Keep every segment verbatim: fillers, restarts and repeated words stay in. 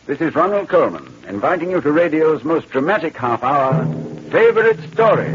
This is Ronald Coleman, inviting you to radio's most dramatic half hour, Favorite Story.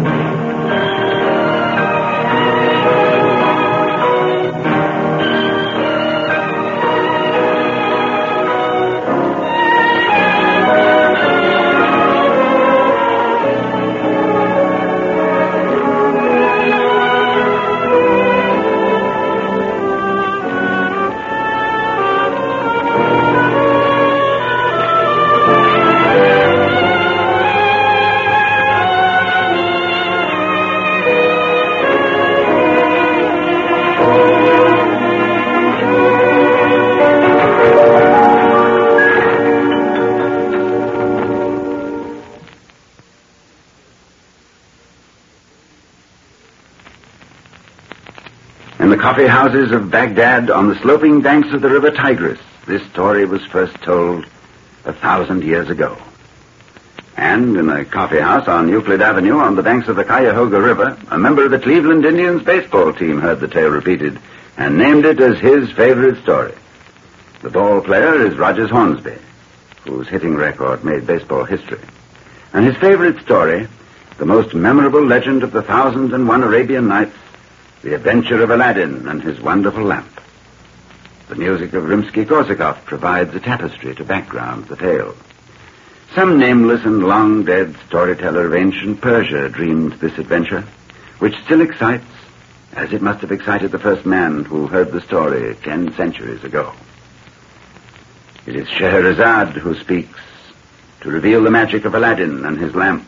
In the coffee houses of Baghdad on the sloping banks of the river Tigris, this story was first told a thousand years ago. And in a coffee house on Euclid Avenue on the banks of the Cuyahoga River, a member of the Cleveland Indians baseball team heard the tale repeated and named it as his favorite story. The ball player is Rogers Hornsby, whose hitting record made baseball history. And his favorite story, the most memorable legend of the Thousand and One Arabian Nights, The Adventure of Aladdin and His Wonderful Lamp. The music of Rimsky-Korsakov provides a tapestry to background the tale. Some nameless and long-dead storyteller of ancient Persia dreamed this adventure, which still excites, as it must have excited the first man who heard the story ten centuries ago. It is Scheherazade who speaks to reveal the magic of Aladdin and his lamp.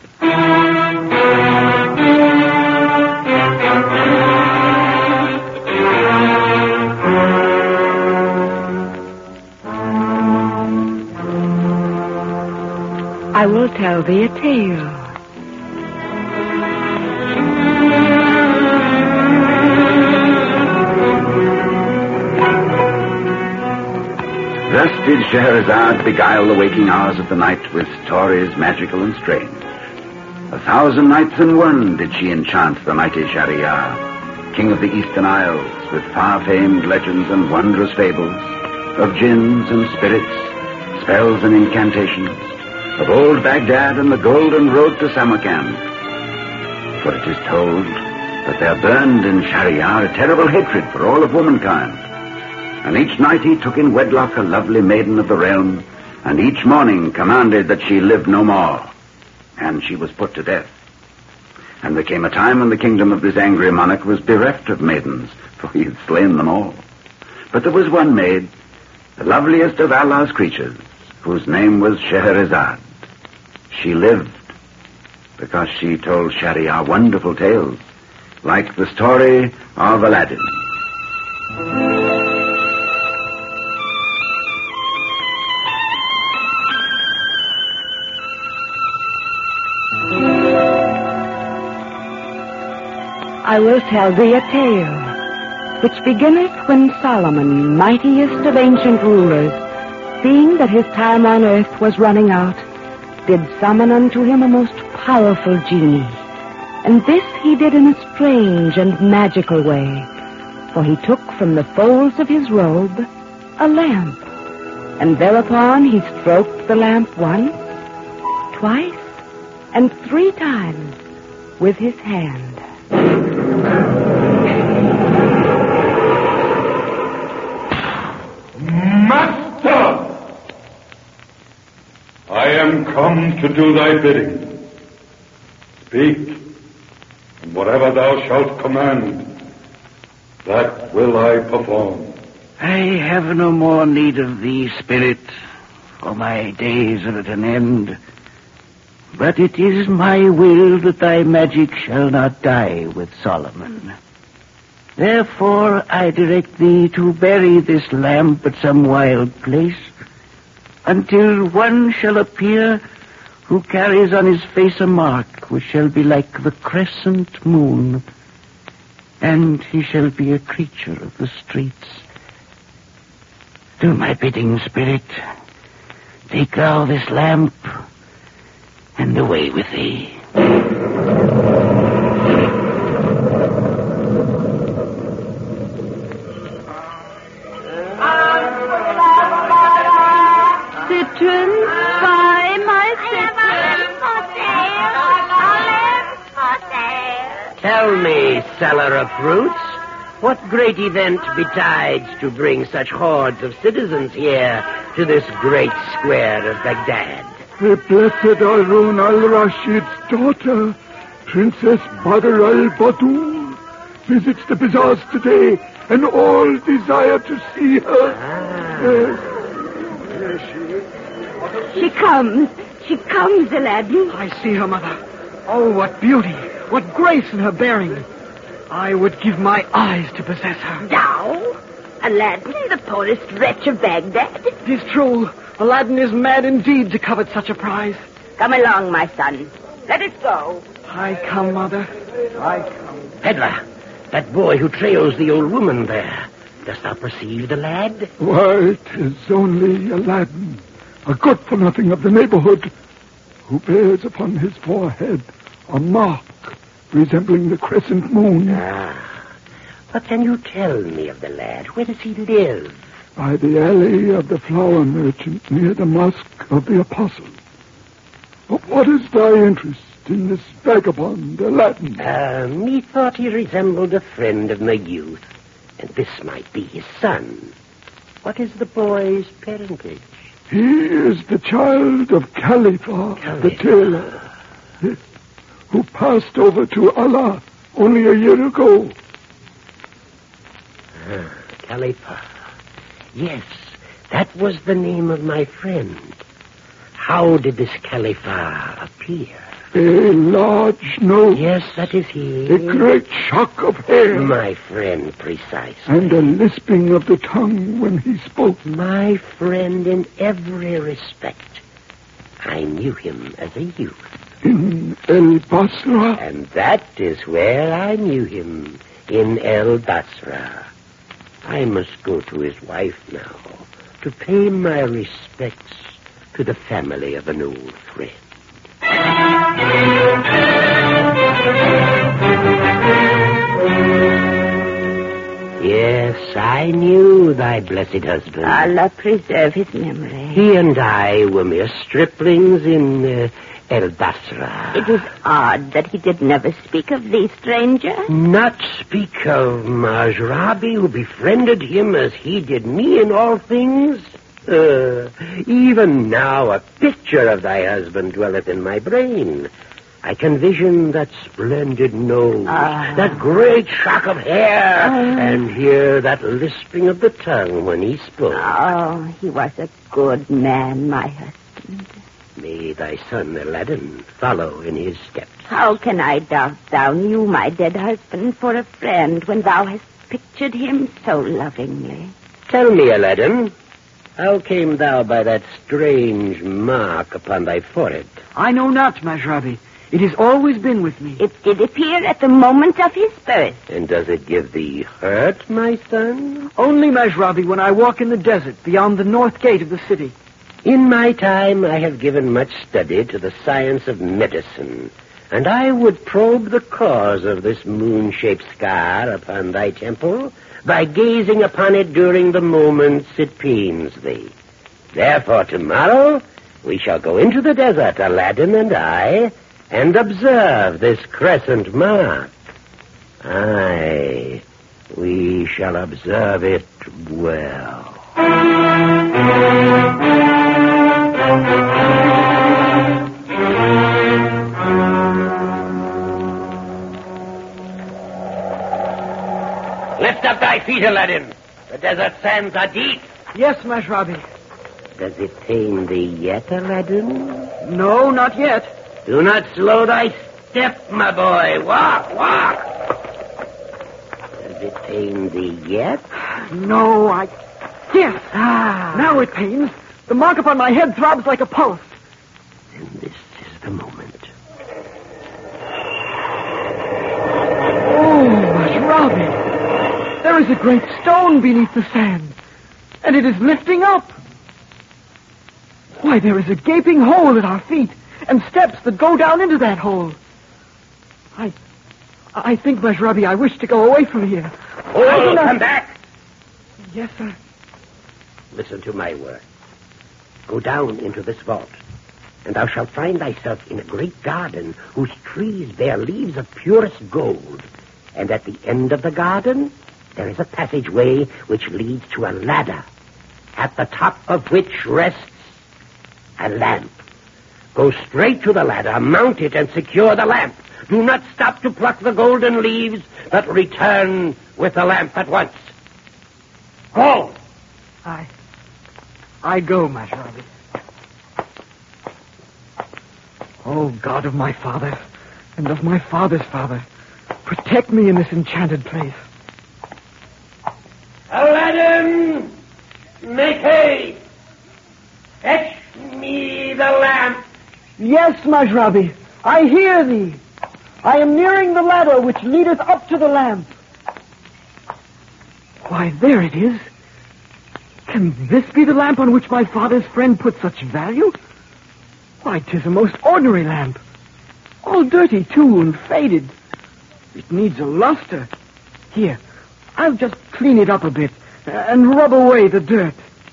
I will tell thee a tale. Thus did Scheherazade beguile the waking hours of the night with stories magical and strange. A thousand nights and one did she enchant the mighty Shahryar, king of the Eastern Isles, with far-famed legends and wondrous fables of jinns and spirits, spells and incantations, of old Baghdad and the golden road to Samarkand. For it is told that there burned in Shahryar a terrible hatred for all of womankind. And each night he took in wedlock a lovely maiden of the realm, and each morning commanded that she live no more. And she was put to death. And there came a time when the kingdom of this angry monarch was bereft of maidens, for he had slain them all. But there was one maid, the loveliest of Allah's creatures, whose name was Scheherazade. She lived because she told Shahryar wonderful tales, like the story of Aladdin. I will tell thee a tale, which beginneth when Solomon, mightiest of ancient rulers, seeing that his time on earth was running out, did summon unto him a most powerful genie. And this he did in a strange and magical way, for he took from the folds of his robe a lamp, and thereupon he stroked the lamp once, twice, and three times with his hand. Master! I am come to do thy bidding. Speak, and whatever thou shalt command, that will I perform. I have no more need of thee, spirit, for my days are at an end. But it is my will that thy magic shall not die with Solomon. Therefore I direct thee to bury this lamp at some wild place, until one shall appear who carries on his face a mark which shall be like the crescent moon, and he shall be a creature of the streets. Do my bidding, spirit. Take thou this lamp, and away with thee. Sit citron. Buy my citron. Tell me, seller of fruits, what great event betides to bring such hordes of citizens here to this great square of Baghdad? The blessed Harun al-Rashid's daughter, Princess Badr al-Badur, visits the bazaars today, and all desire to see her. Ah. Yes. She comes. She comes, Aladdin. I see her, Mother. Oh, what beauty, what grace in her bearing. I would give my eyes to possess her. Thou? Aladdin, the poorest wretch of Baghdad? It is true. Aladdin is mad indeed to covet such a prize. Come along, my son. Let us go. I come, Mother. I come. Peddler, that boy who trails the old woman there. Dost thou perceive the lad? Why, 'tis only Aladdin, a good-for-nothing of the neighborhood, who bears upon his forehead a mark resembling the crescent moon. Ah. What can you tell me of the lad? Where does he live? By the alley of the flower merchant near the mosque of the apostles. But what is thy interest in this vagabond, Aladdin? Uh, methought he resembled a friend of my youth, and this might be his son. What is the boy's parentage? He is the child of Khalifa, Khalifa. the tailor, yes, who passed over to Allah only a year ago. Ah, Khalifa. Yes, that was the name of my friend. How did this Khalifa appear? A large nose. Yes, that is he. A great shock of hair. My friend, precisely. And a lisping of the tongue when he spoke. My friend in every respect. I knew him as a youth. In El Basra? And that is where I knew him, in El Basra. I must go to his wife now to pay my respects to the family of an old friend. Yes, I knew thy blessed husband. Allah preserve his memory. He and I were mere striplings in uh, El Basra. It is odd that he did never speak of thee, stranger. Not speak of Majrabi, who befriended him as he did me in all things. Uh, even now a picture of thy husband dwelleth in my brain. I can vision that splendid nose, Ah. that great shock of hair, Ah. and hear that lisping of the tongue when he spoke. Oh, he was a good man, my husband. May thy son Aladdin follow in his steps. How can I doubt thou knew my dead husband for a friend when thou hast pictured him so lovingly? Tell me, Aladdin, how came thou by that strange mark upon thy forehead? I know not, Majrabi. It has always been with me. It did appear at the moment of his birth. And does it give thee hurt, my son? Only, Majrabi, when I walk in the desert beyond the north gate of the city. In my time, I have given much study to the science of medicine, and I would probe the cause of this moon-shaped scar upon thy temple by gazing upon it during the moments it pains thee. Therefore, tomorrow, we shall go into the desert, Aladdin and I, and observe this crescent mark. Aye, we shall observe it well. Lift up thy feet, Aladdin. The desert sands are deep. Yes, Majrabi. Does it pain thee yet, Aladdin? No, not yet. Do not slow thy step, my boy. Walk, walk. Does it pain thee yet? No, I... Yes. Ah. Now it pains. The mark upon my head throbs like a pulse. And this is the moment. Oh, Majrabi. There is a great stone beneath the sand. And it is lifting up. Why, there is a gaping hole at our feet, and steps that go down into that hole. I... I think, Majrabi, I wish to go away from here. I do Oh, not- come back. Yes, sir. Listen to my word. Go down into this vault, and thou shalt find thyself in a great garden whose trees bear leaves of purest gold. And at the end of the garden, there is a passageway which leads to a ladder, at the top of which rests a lamp. Go straight to the ladder, mount it, and secure the lamp. Do not stop to pluck the golden leaves, but return with the lamp at once. Go! I... I go, Majrabi. Oh, God of my father, and of my father's father, protect me in this enchanted place. Aladdin, make haste. Fetch me the lamp. Yes, Majrabi, I hear thee. I am nearing the ladder which leadeth up to the lamp. Why, there it is. Can this be the lamp on which my father's friend put such value? Why, 'tis a most ordinary lamp. All dirty, too, and faded. It needs a luster. Here, I'll just clean it up a bit and rub away the dirt.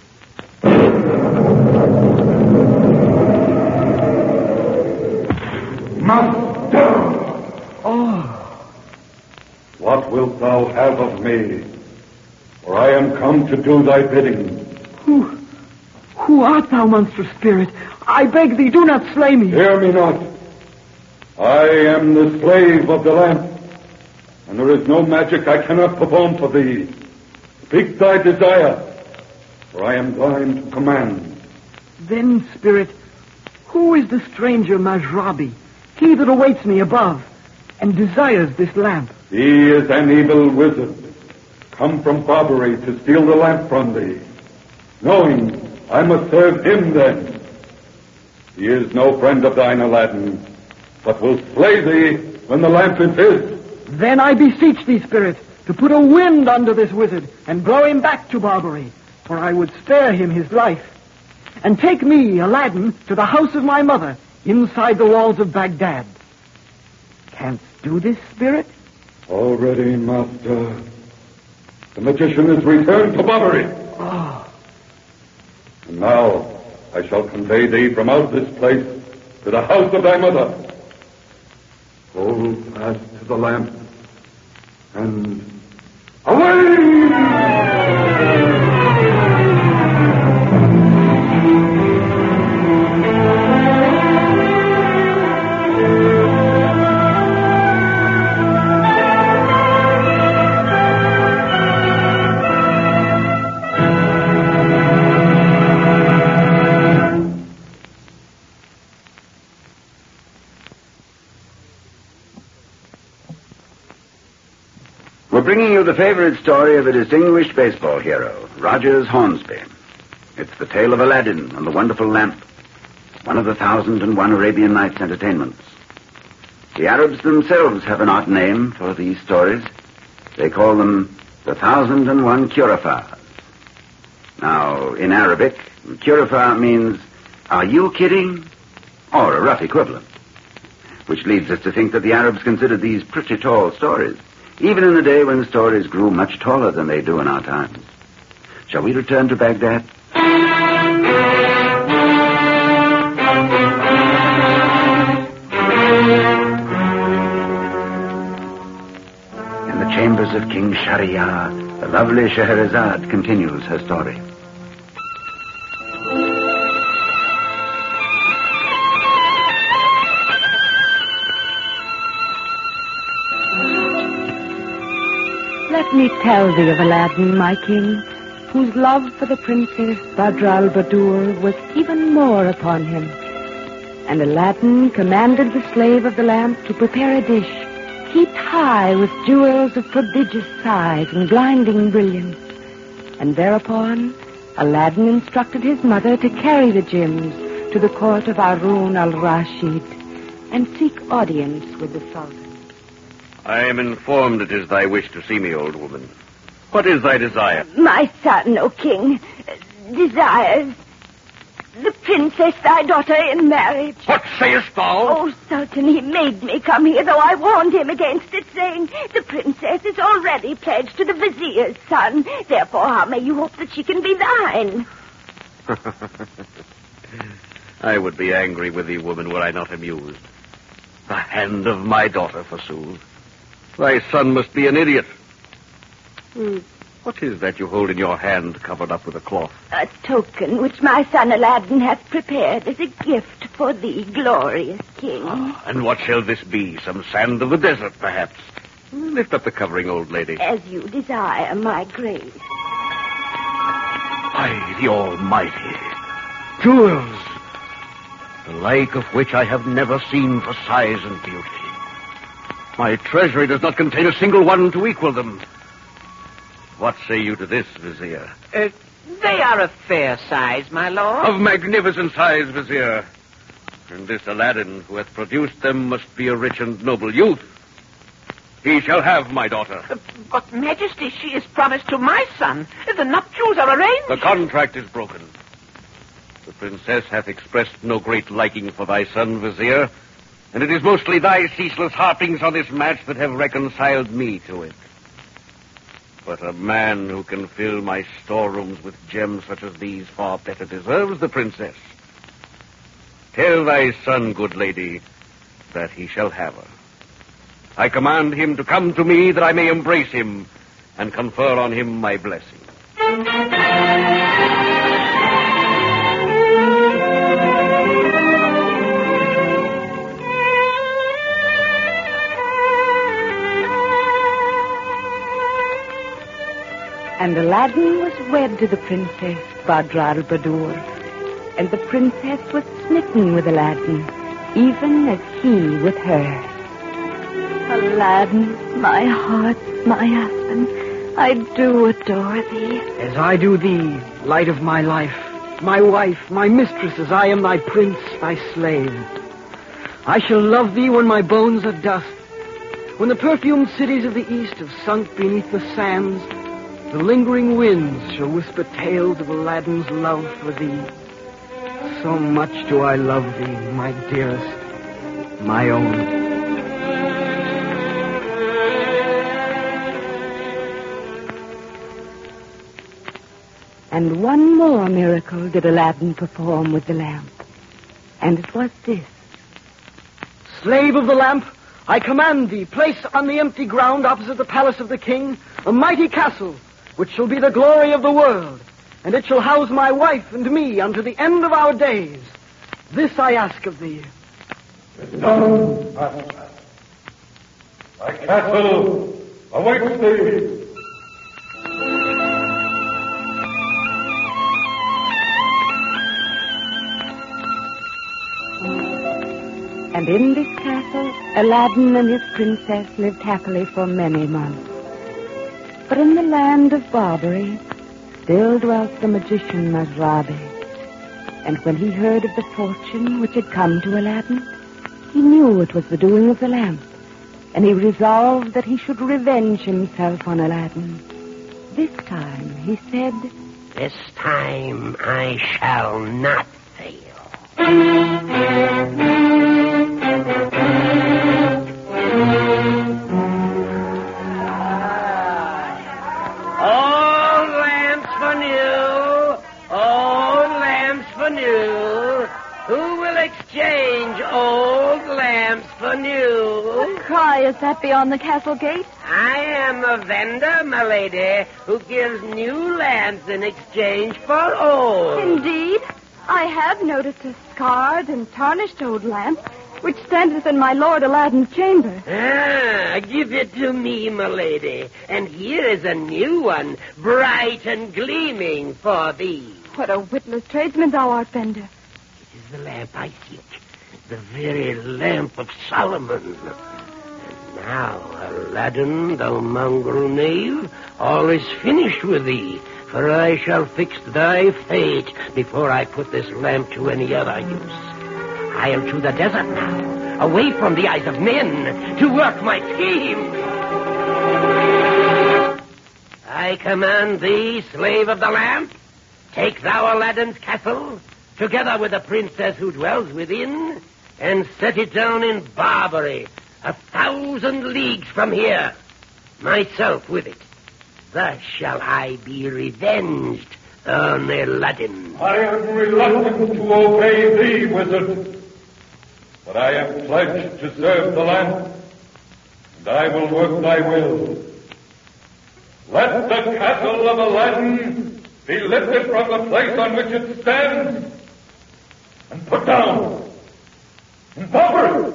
Master! Oh. What wilt thou have of me? For I am come to do thy bidding. Who, who art thou, monstrous spirit? I beg thee, do not slay me. Hear me not. I am the slave of the lamp, and there is no magic I cannot perform for thee. Speak thy desire, for I am thine to command. Then, spirit, who is the stranger Majrabi, he that awaits me above, and desires this lamp? He is an evil wizard, come from Barbary to steal the lamp from thee, knowing I must serve him then. He is no friend of thine, Aladdin, but will slay thee when the lamp is his. Then I beseech thee, spirit, to put a wind under this wizard and blow him back to Barbary, for I would spare him his life. And take me, Aladdin, to the house of my mother, inside the walls of Baghdad. Canst do this, spirit? Already, master. The magician is returned to Barbary. Oh. And now I shall convey thee from out this place to the house of thy mother. Hold fast to the lamp, and away! We're bringing you the favorite story of a distinguished baseball hero, Rogers Hornsby. It's the tale of Aladdin and the wonderful lamp, one of the thousand and one Arabian Nights entertainments. The Arabs themselves have an odd name for these stories. They call them the thousand and one curafas. Now, in Arabic, curafa means, are you kidding? Or a rough equivalent. Which leads us to think that the Arabs considered these pretty tall stories, even in the day when the stories grew much taller than they do in our times. Shall we return to Baghdad? In the chambers of King Shahryar, the lovely Scheherazade continues her story. Let me tell thee of Aladdin, my king, whose love for the princess Badr al-Badur was even more upon him. And Aladdin commanded the slave of the lamp to prepare a dish, heaped high with jewels of prodigious size and blinding brilliance. And thereupon, Aladdin instructed his mother to carry the gems to the court of Harun al-Rashid and seek audience with the Sultan. I am informed it is thy wish to see me, old woman. What is thy desire? My son, O king, desires the princess, thy daughter, in marriage. What sayest thou? Oh, Sultan, he made me come here, though I warned him against it, saying the princess is already pledged to the vizier's son. Therefore, how may you hope that she can be thine? I would be angry with thee, woman, were I not amused. The hand of my daughter, forsooth. Thy son must be an idiot. Hmm. What is that you hold in your hand covered up with a cloth? A token which my son Aladdin hath prepared as a gift for thee, glorious king. Ah, and what shall this be? Some sand of the desert, perhaps? Lift up the covering, old lady. As you desire, my grace. By the Almighty. Jewels! The like of which I have never seen for size and beauty. My treasury does not contain a single one to equal them. What say you to this, Vizier? Uh, they are of fair size, my lord. Of magnificent size, Vizier. And this Aladdin who hath produced them must be a rich and noble youth. He shall have my daughter. Uh, but, Majesty, she is promised to my son. The nuptials are arranged. The contract is broken. The princess hath expressed no great liking for thy son, Vizier, and it is mostly thy ceaseless harpings on this match that have reconciled me to it. But a man who can fill my storerooms with gems such as these far better deserves the princess. Tell thy son, good lady, that he shall have her. I command him to come to me that I may embrace him and confer on him my blessing. And Aladdin was wed to the princess Badr al-Badur, and the princess was smitten with Aladdin, even as he with her. Aladdin, my heart, my husband, I do adore thee. As I do thee, light of my life, my wife, my mistress, as I am thy prince, thy slave. I shall love thee when my bones are dust, when the perfumed cities of the east have sunk beneath the sands. The lingering winds shall whisper tales of Aladdin's love for thee. So much do I love thee, my dearest, my own. And one more miracle did Aladdin perform with the lamp. And it was this. Slave of the lamp, I command thee, place on the empty ground opposite the palace of the king a mighty castle, which shall be the glory of the world, and it shall house my wife and me unto the end of our days. This I ask of thee. No, master. My castle awaits thee. And in this castle, Aladdin and his princess lived happily for many months. But in the land of Barbary still dwelt the magician Masrabi. And when he heard of the fortune which had come to Aladdin, he knew it was the doing of the lamp, and he resolved that he should revenge himself on Aladdin. This time, he said, This time I shall not fail. Old lamps for new, old lamps for new. Who will exchange old lamps for new? What cry is that beyond the castle gate? I am a vendor, my lady, who gives new lamps in exchange for old. Indeed, I have noticed a scarred and tarnished old lamp, which standeth in my lord Aladdin's chamber. Ah, give it to me, my lady, and here is a new one, bright and gleaming for thee. What a witless tradesman thou art, Bender. It is the lamp I seek, the very lamp of Solomon. And now, Aladdin, thou mongrel knave, all is finished with thee, for I shall fix thy fate before I put this lamp to any other use. I am to the desert now, away from the eyes of men, to work my scheme. I command thee, slave of the lamp, take thou Aladdin's castle, together with the princess who dwells within, and set it down in Barbary, a thousand leagues from here, myself with it. Thus shall I be revenged on Aladdin. I am reluctant to obey thee, wizard. But I am pledged to serve the lamp, and I will work thy will. Let the castle of Aladdin be lifted from the place on which it stands and put down in poverty.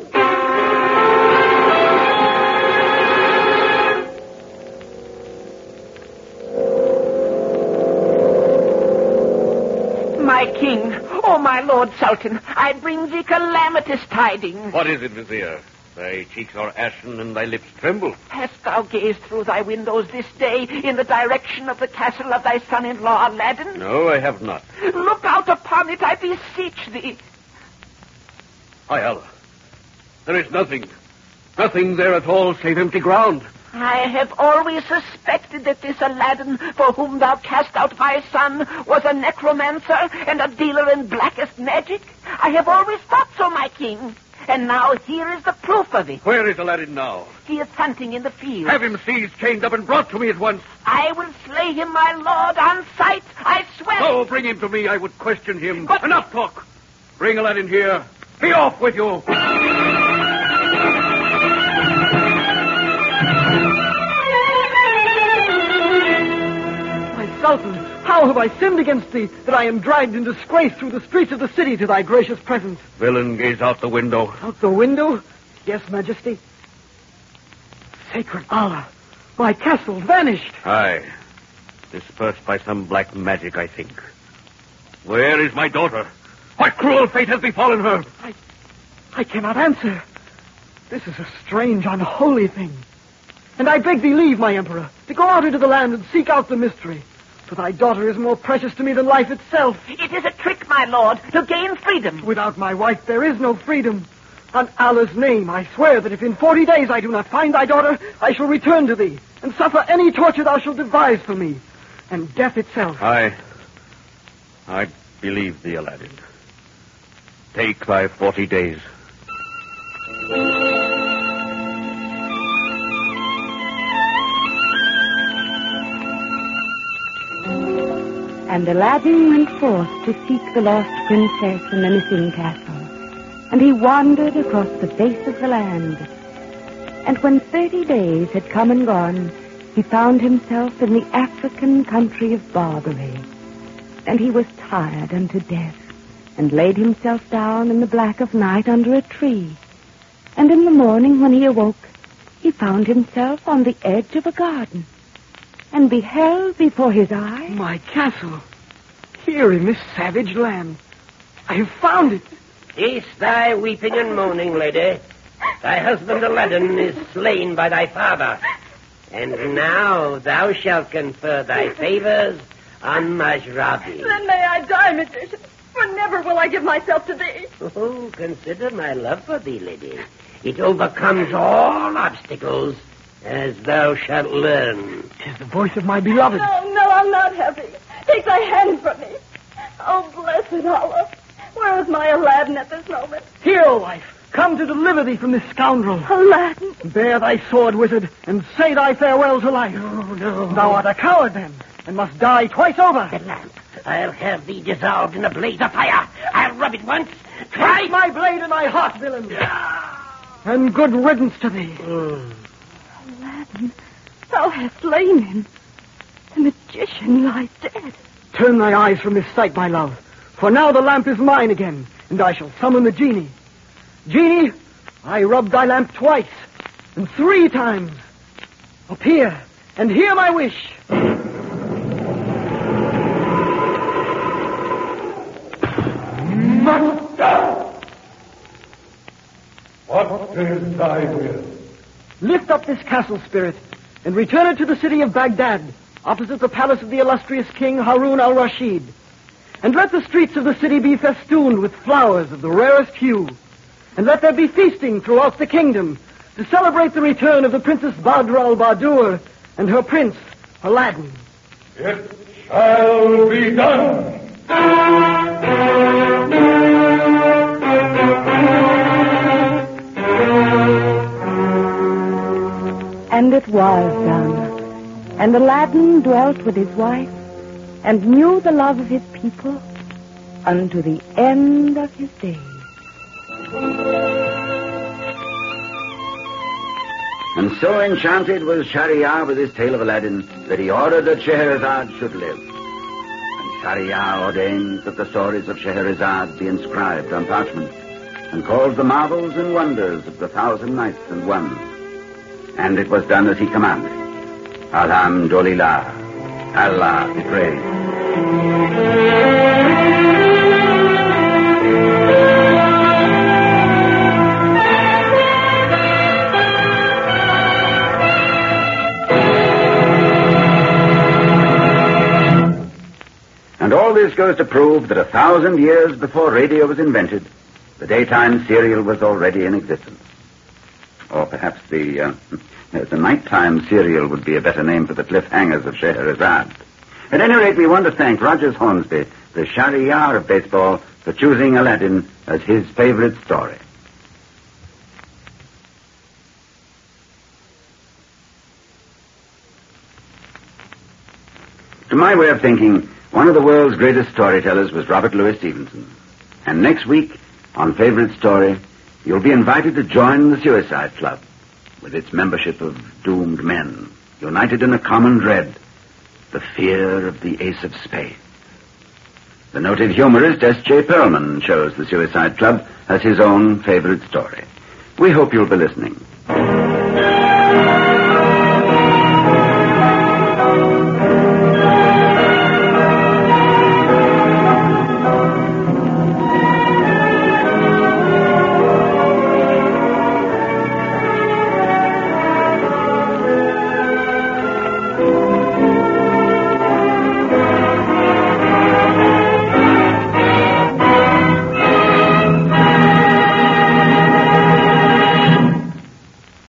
My king, oh my lord Sultan, I bring thee calamitous tidings. What is it, Vizier? Thy cheeks are ashen and thy lips tremble. Hast thou gazed through thy windows this day in the direction of the castle of thy son-in-law Aladdin? No, I have not. Look out upon it, I beseech thee. By Allah, there is nothing, nothing there at all save empty ground. I have always suspected that this Aladdin, for whom thou cast out my son, was a necromancer and a dealer in blackest magic. I have always thought so, my king. And now here is the proof of it. Where is Aladdin now? He is hunting in the field. Have him seized, chained up, and brought to me at once. I will slay him, my lord, on sight. I swear. No, bring him to me. I would question him. But... Enough talk. Bring Aladdin here. Be off with you. Sultan, how have I sinned against thee that I am dragged in disgrace through the streets of the city to thy gracious presence? Villain, gaze out the window. Out the window? Yes, Majesty. Sacred Allah, my castle vanished. Aye, dispersed by some black magic, I think. Where is my daughter? What cruel fate has befallen her? I, I cannot answer. This is a strange, unholy thing. And I beg thee leave, my emperor, to go out into the land and seek out the mystery. For thy daughter is more precious to me than life itself. It is a trick, my lord, to gain freedom. Without my wife, there is no freedom. On Allah's name, I swear that if in forty days I do not find thy daughter, I shall return to thee and suffer any torture thou shalt devise for me, and death itself. I... I believe thee, Aladdin. Take thy forty days. And Aladdin went forth to seek the lost princess in the missing castle. And he wandered across the face of the land. And when thirty days had come and gone, he found himself in the African country of Barbary. And he was tired unto death, and laid himself down in the black of night under a tree. And in the morning when he awoke, he found himself on the edge of a garden, and beheld before his eyes... My castle, here in this savage land. I have found it. Cease thy weeping and moaning, lady. Thy husband Aladdin is slain by thy father. And now thou shalt confer thy favors on Majrabi. Then may I die, magician, for never will I give myself to thee. Oh, consider my love for thee, lady. It overcomes all obstacles, as thou shalt learn. 'Tis the voice of my beloved. No, no, I'll not have thee. Take thy hand from me. Oh, blessed Allah. Where is my Aladdin at this moment? Here, O wife. Come to deliver thee from this scoundrel. Aladdin? Bear thy sword, wizard, and say thy farewell to life. No, no. Thou art a coward, then, and must die twice over. The lamp. I'll have thee dissolved in a blaze of fire. I'll rub it once. Try. Take my blade in thy heart, villain. And good riddance to thee. Mm. Aladdin, thou hast slain him. The magician lies dead. Turn thy eyes from this sight, my love, for now the lamp is mine again, and I shall summon the genie. Genie, I rubbed thy lamp twice, and three times. Appear, and hear my wish. Master! What is thy will? Lift up this castle, spirit, and return it to the city of Baghdad, opposite the palace of the illustrious King Harun al-Rashid. And let the streets of the city be festooned with flowers of the rarest hue. And let there be feasting throughout the kingdom to celebrate the return of the Princess Badr al-Badur and her prince, Aladdin. It shall be done. And it was done. And Aladdin dwelt with his wife and knew the love of his people unto the end of his days. And so enchanted was Shahryar with his tale of Aladdin that he ordered that Scheherazade should live. And Shahryar ordained that the stories of Scheherazade be inscribed on parchment and called the marvels and wonders of the Thousand Nights and One. And it was done as he commanded. Alhamdulillah. Allah be praised. And all this goes to prove that a thousand years before radio was invented, the daytime serial was already in existence. Or perhaps the, uh, the nighttime serial would be a better name for the cliffhangers of Scheherazade. At any rate, we want to thank Rogers Hornsby, the Shahryar of baseball, for choosing Aladdin as his favorite story. To my way of thinking, one of the world's greatest storytellers was Robert Louis Stevenson. And next week, on Favorite Story, you'll be invited to join the Suicide Club with its membership of doomed men, united in a common dread, the fear of the Ace of Spades. The noted humorist S J Perlman chose the Suicide Club as his own favorite story. We hope you'll be listening.